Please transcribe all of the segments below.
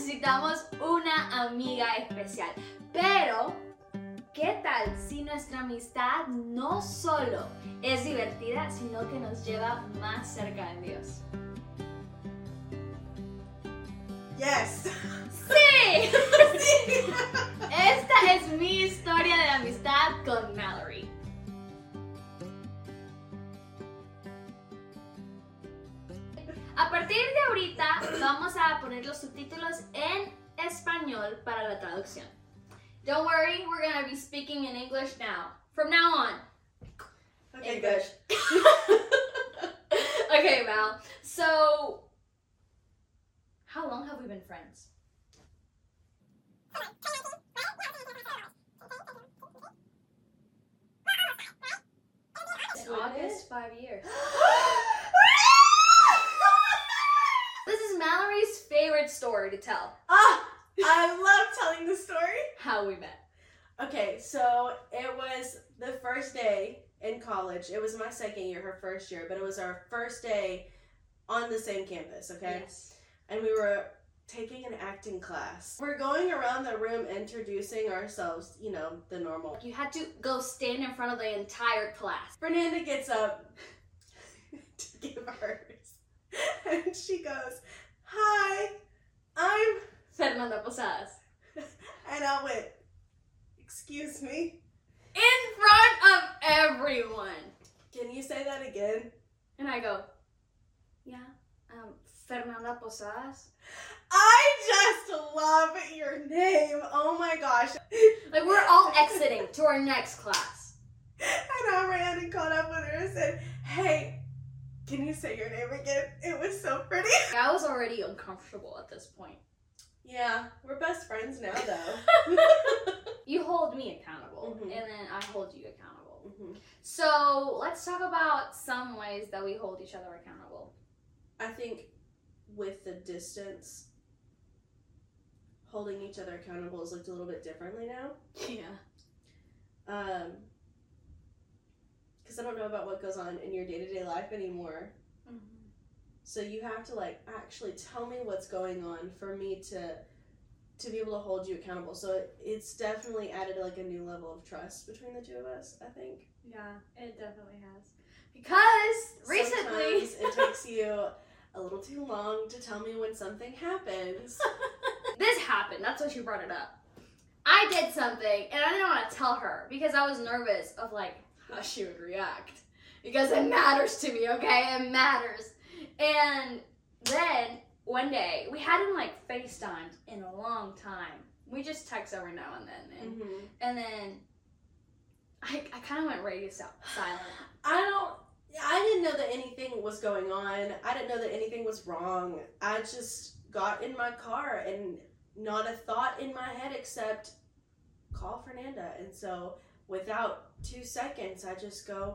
necesitamos una amiga especial. Pero, ¿qué tal si nuestra amistad no solo es divertida, sino que nos lleva más cerca de Dios? Yes. ¡Sí! Esta es mi historia de amistad con Mallory. A partir de ahorita vamos a poner los subtítulos en español para la traducción. Don't worry, we're gonna be speaking in English now. From now on. Okay, English. good. Okay, Mal. So, how long have we been friends? In August, 5 years. This is Mallory's favorite story to tell. I love telling the story. How we met. Okay, so it was the first day in college. It was my second year, her first year, but it was our first day on the same campus, okay? Yes. And we were taking an acting class. We're going around the room introducing ourselves, you know, the normal. You had to go stand in front of the entire class. Fernanda gets up to give hers, and she goes, "Hi, I'm," Fernanda Posadas. and I went, "Excuse me? In front of everyone. Can you say that again?" And I go, yeah, Fernanda Posadas. I just love your name. Oh my gosh. Like, we're all exiting to our next class. And I ran and caught up with her and said, "Hey, can you say your name again? It was so pretty." I was already uncomfortable at this point. Yeah, we're best friends now though. You hold me accountable, Mhm. and then I hold you accountable. Mhm. So let's talk about some ways that we hold each other accountable. I think with the distance, holding each other accountable is looked a little bit differently now. Yeah. Because I don't know about what goes on in your day-to-day life anymore. Mm-hmm. So you have to like actually tell me what's going on for me to be able to hold you accountable. So it's definitely added like a new level of trust between the two of us, I think. Yeah, it definitely has. Because recently, Sometimes it takes you a little too long to tell me when something happens. this happened. That's why she brought it up. I did something, and I didn't want to tell her because I was nervous of like how she would react. Because it matters to me, okay? It matters. And then one day we hadn't like FaceTimed in a long time. We just text every now and then, Mm-hmm. and then I kind of went radio silent. I didn't know that anything was going on. I didn't know that anything was wrong. I just got in my car and not a thought in my head except call Fernanda. And so without 2 seconds, I just go,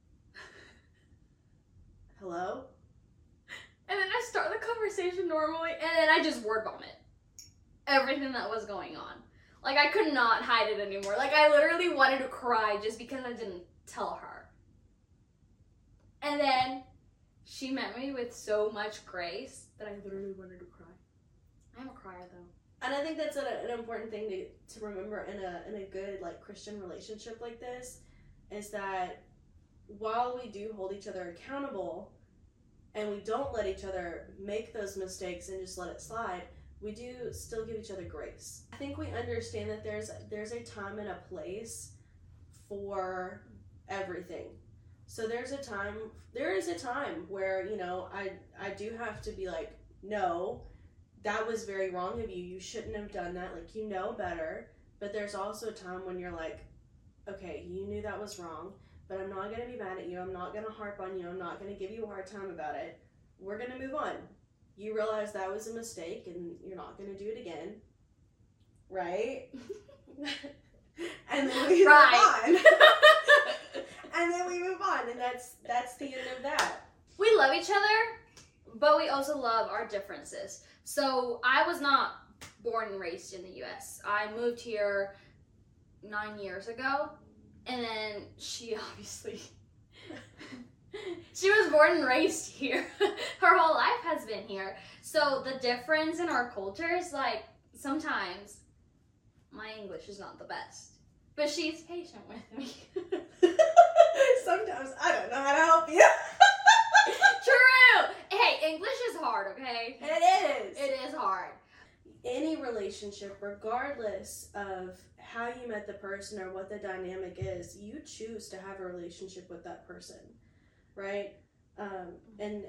"Hello?" And then I start the conversation normally, and then I just word vomit everything that was going on. Like, I could not hide it anymore. Like, I literally wanted to cry just because I didn't tell her. And then she met me with so much grace that I literally wanted to cry. I'm a crier, though. And I think that's an important thing to remember in a good like Christian relationship like this, is that while we do hold each other accountable and we don't let each other make those mistakes and just let it slide, we do still give each other grace. I think we understand that there's a time and a place for everything. So there is a time where, you know, I do have to be like, "No, that was very wrong of you. You shouldn't have done that. Like, you know better." But there's also a time when you're like, "Okay, you knew that was wrong, but I'm not going to be mad at you. I'm not going to harp on you. I'm not going to give you a hard time about it. We're going to move on. You realize that was a mistake and you're not going to do it again." Right? And then we move on. And then we move on, and that's the end of that. We love each other, but we also love our differences. So I was not born and raised in the US. I moved here 9 years ago, and then she obviously She was born and raised here. Her whole life has been here. So the difference in our cultures, like, sometimes my English is not the best. But she's patient with me. Sometimes I don't know how to help you. True! Hey, English is hard, okay? It is. It is hard. Any relationship, regardless of how you met the person or what the dynamic is, you choose to have a relationship with that person, right? And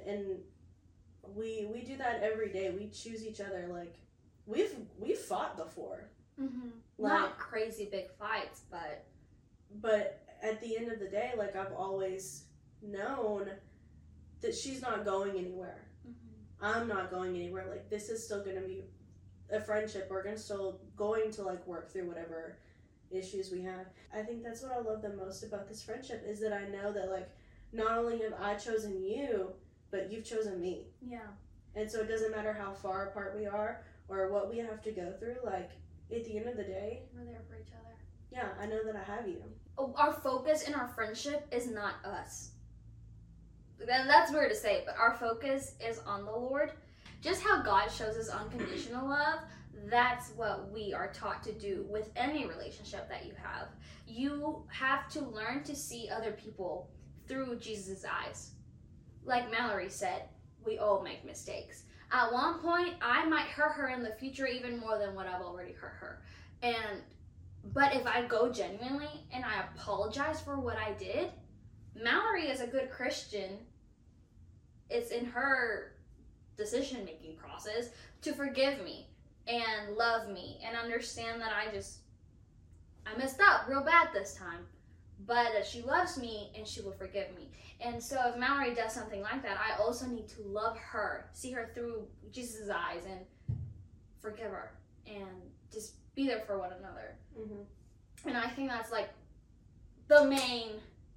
we do that every day. We choose each other. Like, we've fought before. Mm-hmm. Like, Not crazy big fights, but at the end of the day, like, I've always known that she's not going anywhere. Mm-hmm. I'm not going anywhere. Like, this is still gonna be a friendship. We're still going to, like, work through whatever issues we have. I think that's what I love the most about this friendship, is that I know that, like, not only have I chosen you, but you've chosen me. Yeah. And so it doesn't matter how far apart we are or what we have to go through, like, at the end of the day, We're there for each other. yeah, I know that I have you. Our focus in our friendship is not us. Then that's weird to say, but our focus is on the Lord. Just how God shows us unconditional love, that's what we are taught to do with any relationship that you have. You have to learn to see other people through Jesus' eyes. Like Mallory said, we all make mistakes. At one point, I might hurt her in the future even more than what I've already hurt her. But if I go genuinely and I apologize for what I did, Mallory is a good Christian. It's in her decision-making process to forgive me and love me and understand that I messed up real bad this time, but that she loves me and she will forgive me. And so if Mallory does something like that, I also need to love her, see her through Jesus' eyes, and forgive her and just be there for one another. Mm-hmm. And I think that's like the main,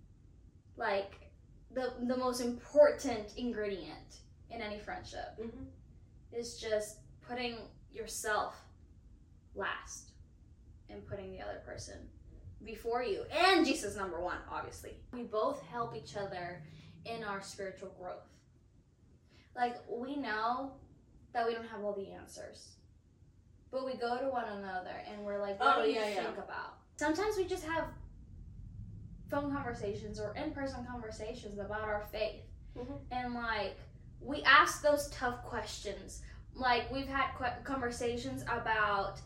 like the most important ingredient in any friendship. Mm-hmm. Is just putting yourself last and putting the other person before you, and Jesus number one, obviously. We both help each other in our spiritual growth. Like, we know that we don't have all the answers, but we go to one another and we're like, what do you think about? Sometimes we just have phone conversations or in-person conversations about our faith. Mm-hmm. And like, we ask those tough questions. Like, we've had conversations about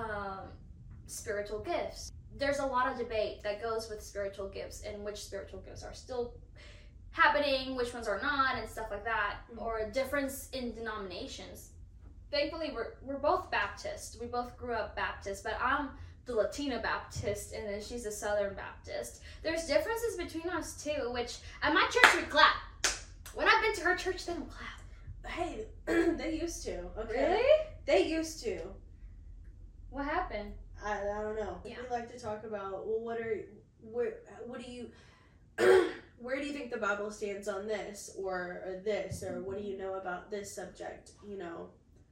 spiritual gifts. There's a lot of debate that goes with spiritual gifts and which spiritual gifts are still happening, which ones are not, and stuff like that. Mm-hmm. Or a difference in denominations. Thankfully, we're both Baptist. We both grew up Baptist, but I'm the Latina Baptist, and then she's the Southern Baptist. There's differences between us too, which at my church we clap. When I've been to her church, they don't clap. Hey, they used to. Okay. Really? They used to. What happened? I don't know. Yeah. We like to talk about, well, what do you where do you think the Bible stands on this or this, or what do you know about this subject, you know?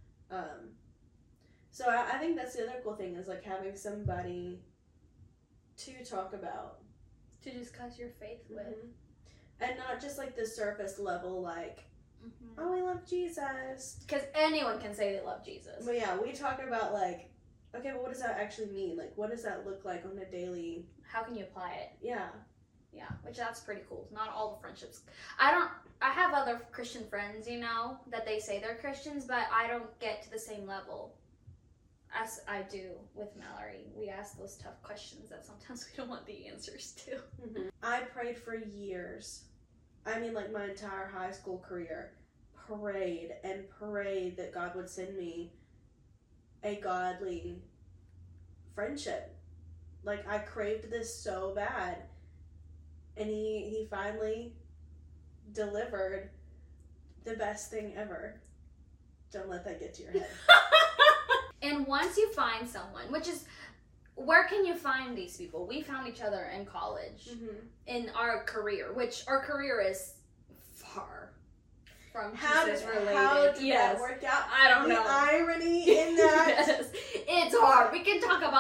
So I think that's the other cool thing, is like having somebody to talk about, To discuss your faith with. mm-hmm. And not just like the surface level, like, Mm-hmm. oh, we love Jesus. Because anyone can say they love Jesus. But yeah, we talk about like, okay, but what does that actually mean? Like, what does that look like on a daily? How can you apply it? Yeah. Yeah, which that's pretty cool. Not all the friendships. I have other Christian friends, you know, that they say they're Christians, but I don't get to the same level as I do with Mallory. We ask those tough questions that sometimes we don't want the answers to. Mm-hmm. I prayed for years. I mean, like, my entire high school career, prayed that God would send me a godly friendship. Like, I craved this so bad, and he finally delivered the best thing ever. Don't let that get to your head. And once you find someone, which is, where can you find these people? We found each other in college, Mm-hmm. in our career, which our career is far from How Jesus did related. that work out? I don't the know. irony in that. Yes. It's hard. We can talk about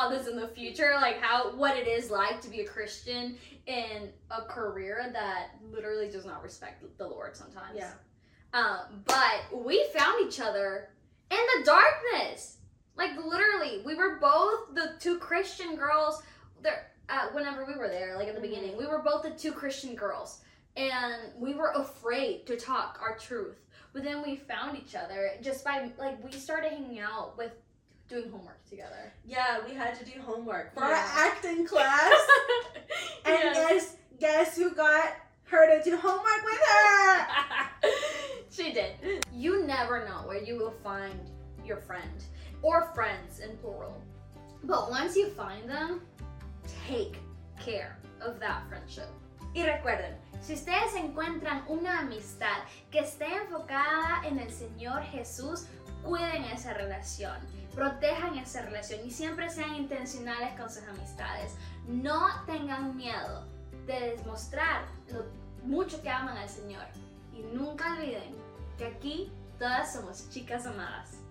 about this in the future, like what it is like to be a Christian in a career that literally does not respect the Lord sometimes. Yeah. But we found each other in the darkness. Like literally, we were both the two Christian girls there. Whenever we were there, like at the beginning, we were both the two Christian girls, and we were afraid to talk our truth. But then we found each other just by, like, we started hanging out with doing homework together. Yeah, we had to do homework for Yeah. our acting class. And Yes. guess who got her to do homework with her? She did. You never know where you will find your friend, or friends in plural. But once you find them, take care of that friendship. Y recuerden, si ustedes encuentran una amistad que esté enfocada en el Señor Jesús, cuiden esa relación, protejan esa relación y siempre sean intencionales con sus amistades. No tengan miedo de demostrar lo mucho que aman al Señor. Y nunca olviden que aquí todas somos chicas amadas.